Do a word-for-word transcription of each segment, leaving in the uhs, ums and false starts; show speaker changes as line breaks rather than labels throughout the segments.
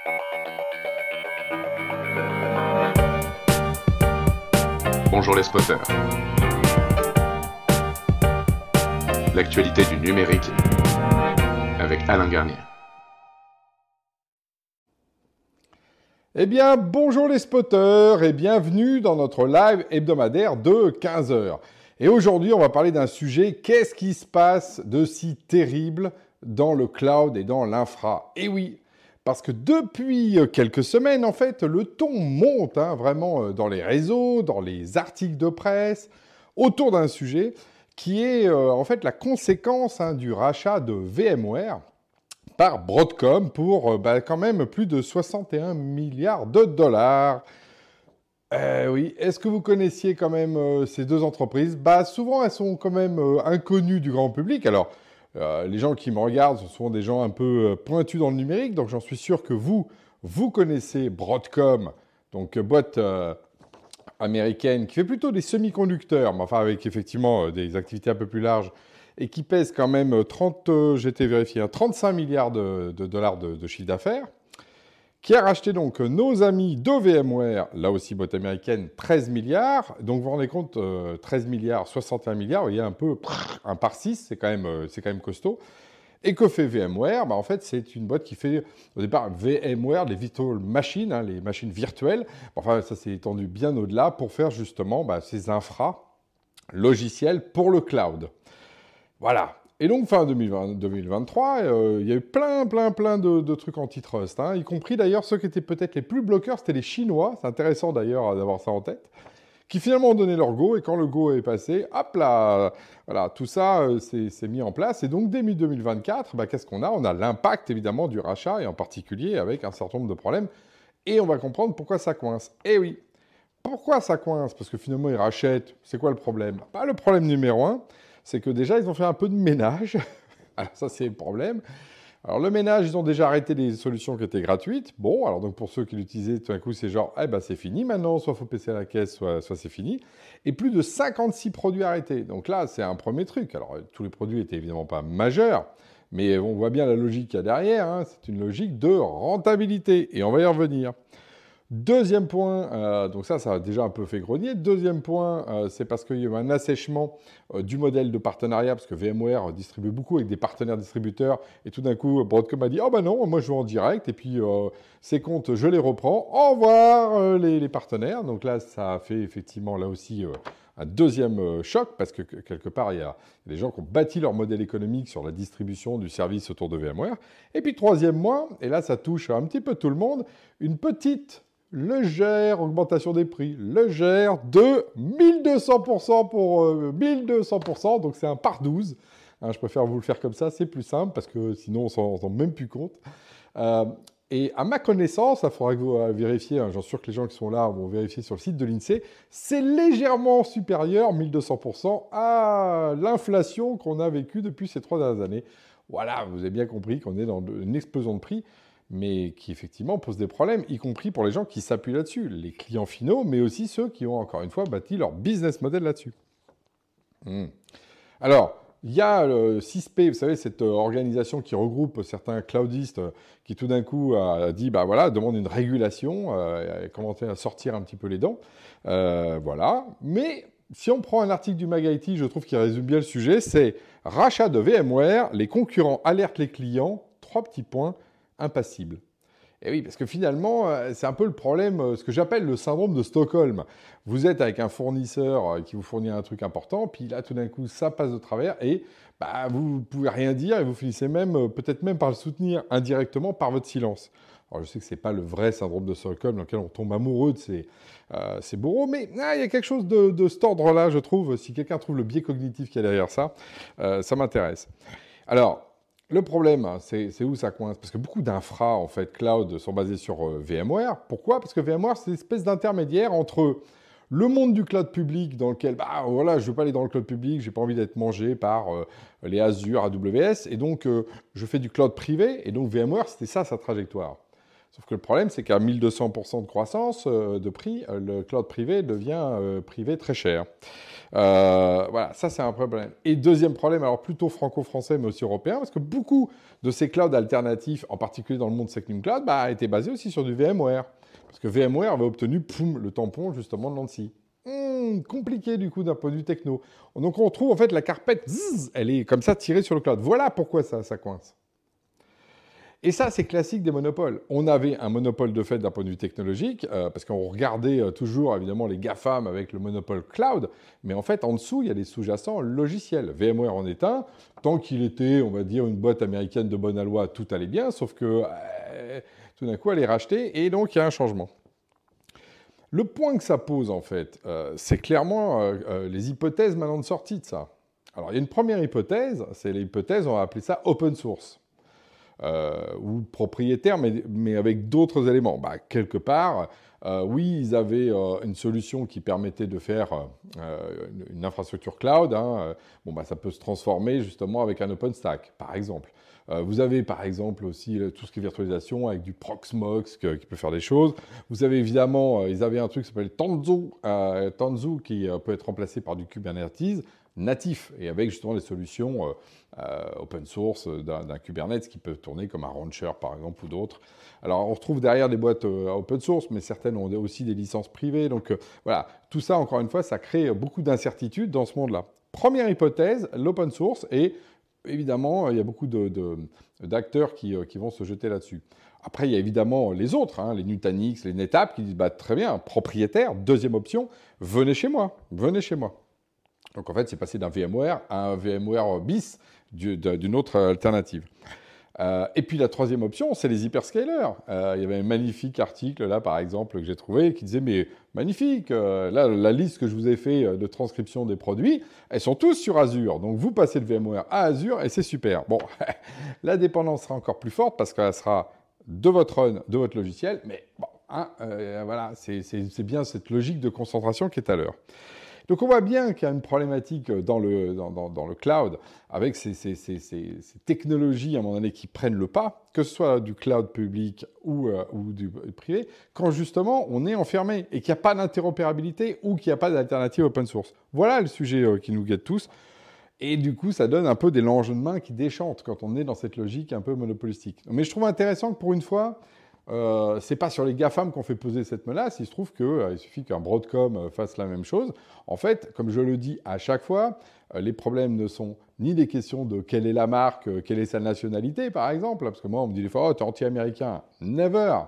Bonjour les spotters. L'actualité du numérique avec Alain Garnier.
Eh bien, bonjour les spotters et bienvenue dans notre live hebdomadaire de quinze heures. Et aujourd'hui, on va parler d'un sujet, qu'est-ce qui se passe de si terrible dans le cloud et dans l'infra? Eh oui, parce que depuis quelques semaines, en fait, le ton monte hein, vraiment dans les réseaux, dans les articles de presse, autour d'un sujet qui est euh, en fait la conséquence hein, du rachat de VMware par Broadcom pour euh, bah, quand même plus de soixante et un milliards de dollars. Euh, oui, est-ce que vous connaissiez quand même euh, ces deux entreprises? Bah, souvent, elles sont quand même euh, inconnues du grand public. Alors, euh, les gens qui me regardent sont souvent des gens un peu euh, pointus dans le numérique, donc j'en suis sûr que vous, vous connaissez Broadcom, donc euh, boîte euh, américaine qui fait plutôt des semi-conducteurs, mais enfin avec effectivement euh, des activités un peu plus larges, et qui pèse quand même trente, euh, j'ai été vérifié, hein, trente-cinq milliards de, de dollars de, de chiffre d'affaires, qui a racheté donc nos amis de VMware, là aussi boîte américaine, treize milliards. Donc vous vous rendez compte, euh, treize milliards, soixante et un milliards, vous voyez un peu, un par six, c'est quand même, euh, c'est quand même costaud. Et que fait VMware? Bah, en fait, c'est une boîte qui fait, au départ, VMware, les virtual machines, hein, les machines virtuelles. Enfin, ça s'est étendu bien au-delà pour faire justement bah, ces infras logiciels pour le cloud. Voilà. Et donc, fin deux mille vingt, deux mille vingt-trois, euh, il y a eu plein, plein, plein de, de trucs antitrust, hein, y compris d'ailleurs ceux qui étaient peut-être les plus bloqueurs, c'était les Chinois, c'est intéressant d'ailleurs d'avoir ça en tête, qui finalement ont donné leur go, et quand le go est passé, hop là, voilà, tout ça euh, s'est mis en place. Et donc, dès deux mille vingt-quatre, bah, qu'est-ce qu'on a? On a l'impact évidemment du rachat, et en particulier avec un certain nombre de problèmes, et on va comprendre pourquoi ça coince. Eh oui, pourquoi ça coince? Parce que finalement, ils rachètent, c'est quoi le problème? Bah, le problème numéro un, c'est que déjà, ils ont fait un peu de ménage. Alors ça, c'est le problème. Alors le ménage, ils ont déjà arrêté les solutions qui étaient gratuites. Bon, alors donc pour ceux qui l'utilisaient, tout d'un coup, c'est genre, eh ben c'est fini maintenant, soit il faut passer à la caisse, soit, soit c'est fini. Et plus de cinquante-six produits arrêtés. Donc là, c'est un premier truc. Alors tous les produits étaient évidemment pas majeurs, mais on voit bien la logique qu'il y a derrière. Hein. C'est une logique de rentabilité. Et on va y revenir. Deuxième point, euh, donc ça, ça a déjà un peu fait grogner. Deuxième point, euh, c'est parce qu'il y a eu un assèchement euh, du modèle de partenariat, parce que VMware distribue beaucoup avec des partenaires distributeurs, et tout d'un coup, Broadcom a dit « Oh ben non, moi je veux en direct, et puis euh, ces comptes, je les reprends. Au revoir euh, les, les partenaires ». Donc là, ça a fait effectivement, là aussi, euh, un deuxième euh, choc, parce que quelque part, il y a des gens qui ont bâti leur modèle économique sur la distribution du service autour de VMware. Et puis troisième point, et là, ça touche un petit peu tout le monde, une petite légère augmentation des prix, légère de mille deux cents pour cent pour euh, mille deux cents pour cent, donc c'est un par douze. Hein, je préfère vous le faire comme ça, c'est plus simple, parce que sinon on s'en rend même plus compte. Euh, et à ma connaissance, il faudra que vous euh, vérifiez, hein, j'en suis sûr que les gens qui sont là vont vérifier sur le site de l'INSEE, c'est légèrement supérieur, mille deux cents pour cent, à l'inflation qu'on a vécue depuis ces trois dernières années. Voilà, vous avez bien compris qu'on est dans une explosion de prix, mais qui effectivement pose des problèmes, y compris pour les gens qui s'appuient là-dessus, les clients finaux, mais aussi ceux qui ont encore une fois bâti leur business model là-dessus. Mmh. Alors, il y a le six P, vous savez, cette organisation qui regroupe certains cloudistes qui tout d'un coup a dit, bah voilà, demande une régulation, euh, a commencé à sortir un petit peu les dents, euh, voilà. Mais si on prend un article du MagIT, je trouve qu'il résume bien le sujet, c'est rachat de VMware, les concurrents alertent les clients, trois petits points, impassible. Et oui, parce que finalement, c'est un peu le problème, ce que j'appelle le syndrome de Stockholm. Vous êtes avec un fournisseur qui vous fournit un truc important, puis là, tout d'un coup, ça passe de travers et bah, vous ne pouvez rien dire et vous finissez même, peut-être même par le soutenir indirectement par votre silence. Alors, je sais que ce n'est pas le vrai syndrome de Stockholm dans lequel on tombe amoureux de ces, euh, ces bourreaux, mais ah, il y a quelque chose de, de cet ordre-là, je trouve. Si quelqu'un trouve le biais cognitif qu'il y a derrière ça, euh, ça m'intéresse. Alors, le problème, c'est où ça coince? Parce que beaucoup d'infra, en fait, cloud, sont basés sur euh, VMware. Pourquoi? Parce que VMware, c'est une espèce d'intermédiaire entre le monde du cloud public, dans lequel, bah voilà, je ne veux pas aller dans le cloud public, je n'ai pas envie d'être mangé par euh, les Azure, A W S, et donc euh, je fais du cloud privé, et donc VMware, c'était ça sa trajectoire. Sauf que le problème, c'est qu'à mille deux cents pour cent de croissance euh, de prix, euh, le cloud privé devient euh, privé très cher. Euh, voilà, ça c'est un problème. Et deuxième problème, alors plutôt franco-français, mais aussi européen, parce que beaucoup de ces clouds alternatifs, en particulier dans le monde Secnum Cloud, bah, étaient basés aussi sur du VMware. Parce que VMware avait obtenu, poum, le tampon justement de l'ANSI. Hum, compliqué du coup d'un point de vue techno. Donc on retrouve en fait la carpette, zzz, elle est comme ça tirée sur le cloud. Voilà pourquoi ça, ça coince. Et ça, c'est classique des monopoles. On avait un monopole de fait d'un point de vue technologique, euh, parce qu'on regardait euh, toujours, évidemment, les GAFAM avec le monopole cloud, mais en fait, en dessous, il y a des sous-jacents logiciels. VMware en est un. Tant qu'il était, on va dire, une boîte américaine de bonne aloi, tout allait bien, sauf que euh, tout d'un coup, elle est rachetée, et donc il y a un changement. Le point que ça pose, en fait, euh, c'est clairement euh, euh, les hypothèses maintenant de sortie de ça. Alors, il y a une première hypothèse, c'est l'hypothèse, on va appeler ça open source. Euh, ou propriétaire, mais, mais avec d'autres éléments. Bah, quelque part, euh, oui, ils avaient euh, une solution qui permettait de faire euh, une, une infrastructure cloud. Hein. Bon, bah, ça peut se transformer justement avec un OpenStack, par exemple. Euh, vous avez par exemple aussi euh, tout ce qui est virtualisation avec du Proxmox que, qui peut faire des choses. Vous avez évidemment, euh, ils avaient un truc qui s'appelle Tanzu, euh, Tanzu qui euh, peut être remplacé par du Kubernetes natif et avec justement les solutions euh, euh, open source d'un, d'un Kubernetes qui peut tourner comme un Rancher par exemple ou d'autres. Alors on retrouve derrière des boîtes euh, open source, mais certaines ont aussi des licences privées. Donc euh, voilà, tout ça encore une fois, ça crée beaucoup d'incertitudes dans ce monde-là. Première hypothèse, l'open source, et évidemment il y a beaucoup de, de, d'acteurs qui, euh, qui vont se jeter là-dessus. Après, il y a évidemment les autres, hein, les Nutanix, les NetApp, qui disent bah, très bien, propriétaire, deuxième option, venez chez moi, venez chez moi. Donc en fait, c'est passé d'un VMware à un VMware bis d'une autre alternative. Euh, et puis la troisième option, c'est les hyperscalers. Euh, il y avait un magnifique article là, par exemple, que j'ai trouvé, qui disait mais magnifique, euh, là la liste que je vous ai fait de transcription des produits, elles sont tous sur Azure. Donc vous passez de VMware à Azure et c'est super. Bon, la dépendance sera encore plus forte parce qu'elle sera de votre run, de votre logiciel, mais bon, hein, euh, voilà, c'est, c'est, c'est bien cette logique de concentration qui est à l'heure. Donc on voit bien qu'il y a une problématique dans le, dans, dans, dans le cloud avec ces, ces, ces, ces, ces technologies à un moment donné qui prennent le pas, que ce soit du cloud public ou, euh, ou du privé, quand justement on est enfermé et qu'il n'y a pas d'interopérabilité ou qu'il n'y a pas d'alternative open source. Voilà le sujet euh, qui nous guette tous. Et du coup, ça donne un peu des langes de main qui déchantent quand on est dans cette logique un peu monopolistique. Mais je trouve intéressant que pour une fois, Euh, c'est pas sur les GAFAM qu'on fait peser cette menace, il se trouve qu'il euh, suffit qu'un Broadcom euh, fasse la même chose. En fait, comme je le dis à chaque fois, euh, les problèmes ne sont ni des questions de quelle est la marque, euh, quelle est sa nationalité, par exemple, parce que moi, on me dit des fois, oh, t'es anti-américain. Never!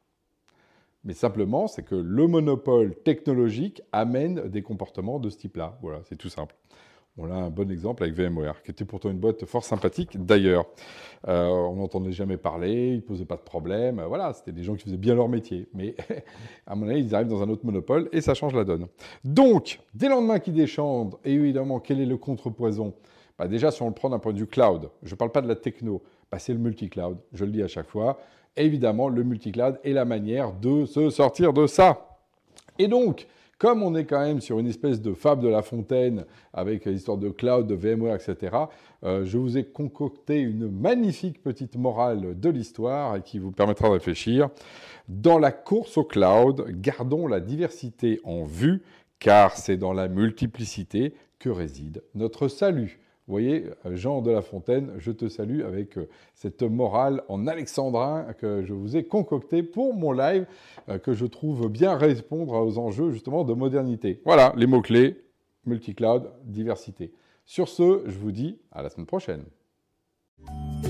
Mais simplement, c'est que le monopole technologique amène des comportements de ce type-là. Voilà, c'est tout simple. On a un bon exemple avec VMware, qui était pourtant une boîte fort sympathique d'ailleurs. Euh, on n'entendait jamais parler, ils ne posaient pas de problème. Voilà, c'était des gens qui faisaient bien leur métier. Mais à mon avis, ils arrivent dans un autre monopole et ça change la donne. Donc, des lendemains qui déchantent, et évidemment, quel est le contrepoison? Bah déjà, si on le prend d'un point de vue cloud, je ne parle pas de la techno, bah c'est le multi-cloud, je le dis à chaque fois. Et évidemment, le multi-cloud est la manière de se sortir de ça. Et donc, comme on est quand même sur une espèce de fable de La Fontaine avec l'histoire de cloud, de VMware, et cetera, euh, je vous ai concocté une magnifique petite morale de l'histoire qui vous permettra de réfléchir. Dans la course au cloud, gardons la diversité en vue, car c'est dans la multiplicité que réside notre salut. Vous voyez, Jean de La Fontaine, je te salue avec cette morale en alexandrin que je vous ai concoctée pour mon live, que je trouve bien répondre aux enjeux justement de modernité. Voilà, les mots-clés, multi-cloud, diversité. Sur ce, je vous dis à la semaine prochaine.